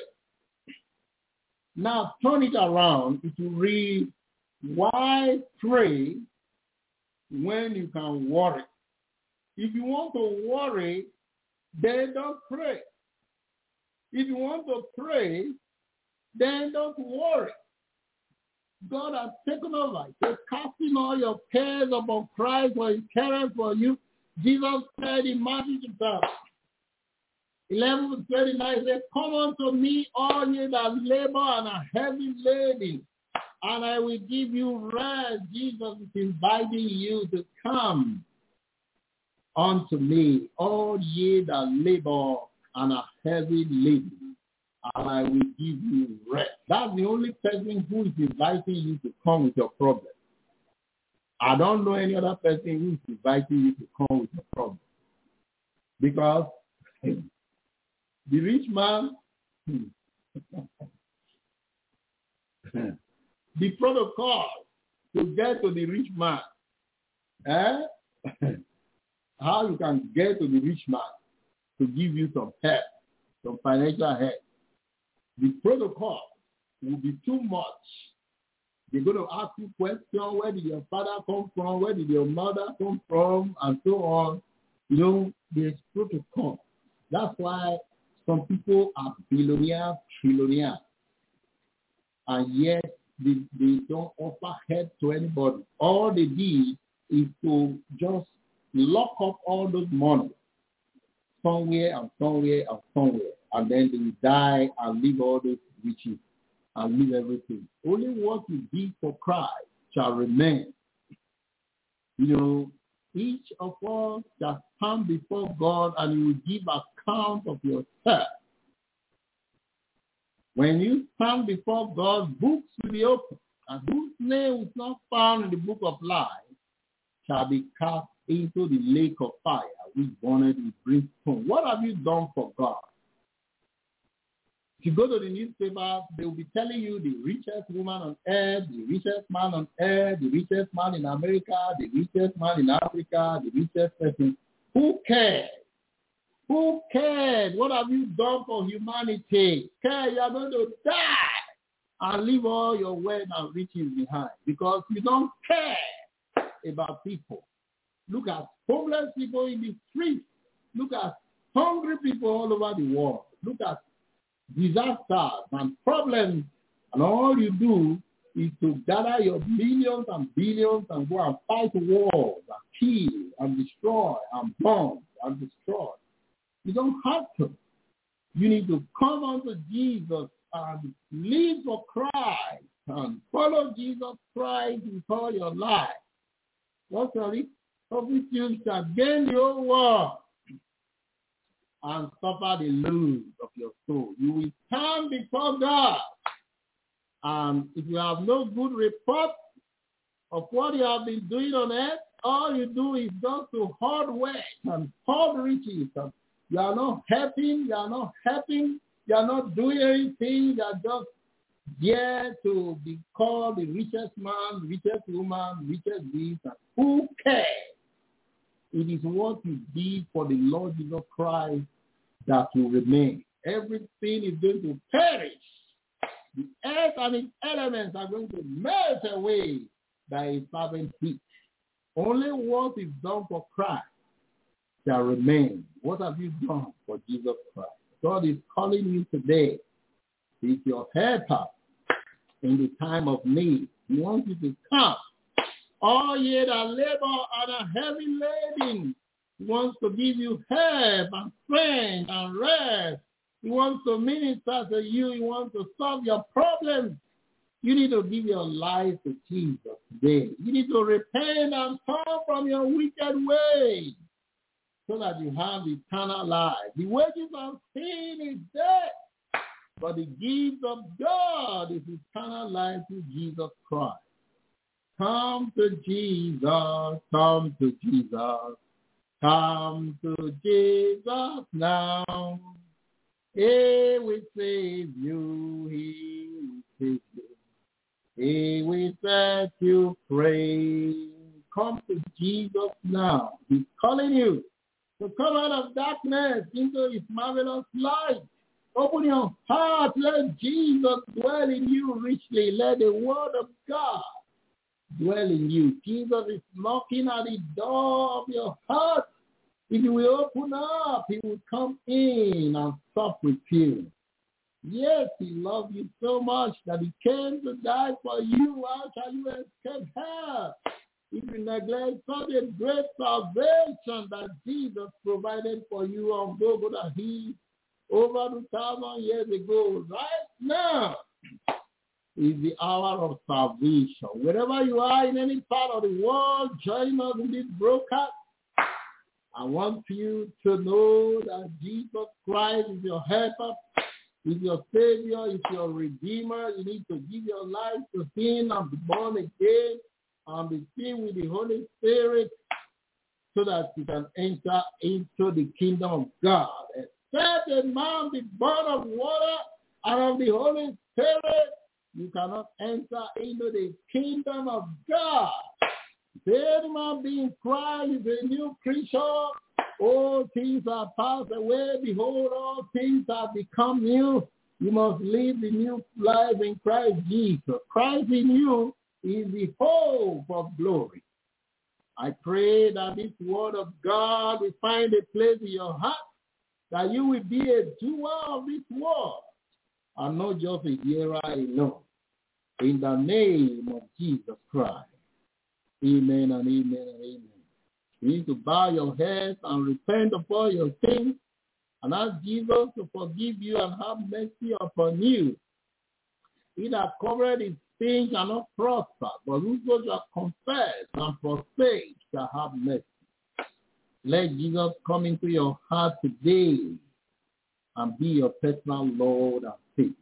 A: Now turn it around. It will read, why pray when you can worry? If you want to worry, then don't pray. If you want to pray, then don't worry. God has taken over. He said, casting all your cares upon Christ, for He cares for you. Jesus said in Matthew chapter eleven, thirty-nine, he said, come unto me, all ye that labor and are heavy laden, and I will give you rest. Jesus is inviting you to come unto me, all ye that labor and are heavy laden, and I will give you rest. That's the only person who is inviting you to come with your problem. I don't know any other person who is inviting you to come with your problem. Because the rich man, the protocol to get to the rich man, eh? How you can get to the rich man to give you some help, some financial help. The protocol will be too much. They're going to ask you questions. Where did your father come from? Where did your mother come from? And so on. You know, there's protocol. That's why some people are billionaires, trillionaires. And yet they, they don't offer help to anybody. All they did is to just lock up all those money somewhere and somewhere and somewhere. And then they will die and leave all those riches and leave everything. Only what you did for Christ shall remain. You know, each of us shall stand before God and you will give account of yourself. When you stand before God, books will be open, and whose name is not found in the book of life shall be cast into the lake of fire, which burneth with brimstone. What have you done for God? If you go to the newspaper, they will be telling you the richest woman on earth, the richest man on earth, the richest man in America, the richest man in Africa, the richest person. Who cares? Who cares? What have you done for humanity? Care, you are going to die and leave all your wealth and riches behind because you don't care about people. Look at homeless people in the streets. Look at hungry people all over the world. Look at disasters and problems, and all you do is to gather your millions and billions and go and fight wars and kill and destroy and bomb and destroy. You don't have to. You need to come unto Jesus and live for Christ and follow Jesus Christ with all your life. What's the of which you shall gain the whole world and suffer the loss of your soul. You will stand before God. And if you have no good report of what you have been doing on earth, all you do is just to hoard wealth and hoard riches. And you are not helping, you are not helping, you are not doing anything, you are just there to be called the richest man, richest woman, richest this. And who cares? It is what you did for the Lord Jesus Christ that will remain. Everything is going to perish. The earth and its elements are going to melt away by a fervent heat. Only what is done for Christ shall remain. What have you done for Jesus Christ? God is calling you today. He's your helper in the time of need. He wants you to come. All ye that labor and are heavy laden, he wants to give you help and strength and rest. He wants to minister to you. He wants to solve your problems. You need to give your life to Jesus today. You need to repent and turn from your wicked ways so that you have eternal life. The wages of sin is death, but the gift of God is eternal life through Jesus Christ. Come to Jesus, come to Jesus, come to Jesus now. He will save you, he will save you. He will set you free. Come to Jesus now. He's calling you to come out of darkness into his marvelous light. Open your heart. Let Jesus dwell in you richly. Let the word of God dwell in you. Jesus is knocking at the door of your heart. If you will open up, he will come in and sup with you. Yes, he loved you so much that he came to die for you. How shall you escape hell? If you neglect such a great salvation that Jesus provided for you on Golgotha Hill over two thousand years ago, right now is the hour of salvation. Wherever you are in any part of the world, join us in this broadcast. I want you to know that Jesus Christ is your helper, is your Savior, is your Redeemer. You need to give your life to him and be born again and be filled with the Holy Spirit so that you can enter into the kingdom of God. Except a man be born of water and of the Holy Spirit, you cannot enter into the kingdom of God. If any man be in Christ is a new creature. All things are passed away. Behold, all things have become new. You must live the new life in Christ Jesus. Christ in you is the hope of glory. I pray that this word of God will find a place in your heart, that you will be a doer of this word and not just a hearer alone. In the name of Jesus Christ. Amen and amen and amen. You need to bow your heads and repent of all your sins and ask Jesus to forgive you and have mercy upon you. He that covered his sins shall not prosper, but whoso shall confess and forsake shall have mercy. Let Jesus come into your heart today and be your personal Lord and Savior.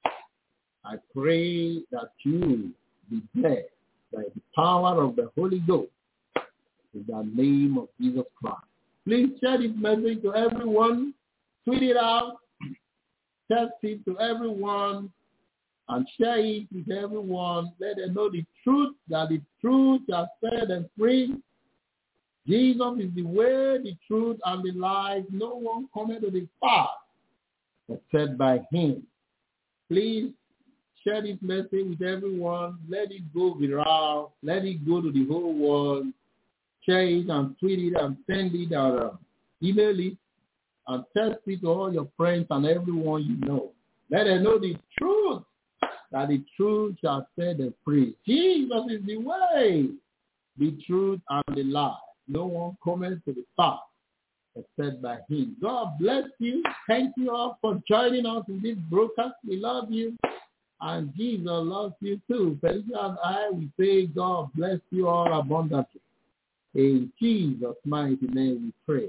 A: I pray that you be blessed by the power of the Holy Ghost in the name of Jesus Christ. Please share this message to everyone. Tweet it out. Text it to everyone. And share it with everyone. Let them know the truth, that the truth shall set them free. Jesus is the way, the truth, and the life. No one cometh to the Father except by him. Please share this message with everyone. Let it go viral. Let it go to the whole world. Share it and tweet it and send it or uh, email it and text it to all your friends and everyone you know. Let them know the truth, that the truth shall set them free. Jesus is the way, the truth, and the life. No one comes to the Father except by him. God bless you. Thank you all for joining us in this broadcast. We love you. And Jesus loves you too. Felicia and I, we say God bless you all abundantly. In Jesus' mighty name we pray.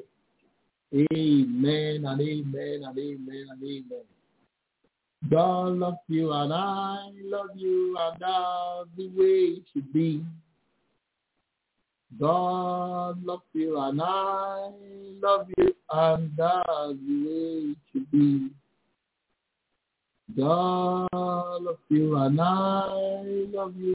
A: Amen and amen and amen and amen. God loves you and I love you, and that's the way it should be. God loves you and I love you, and that's the way it should be. God loves you and I love you,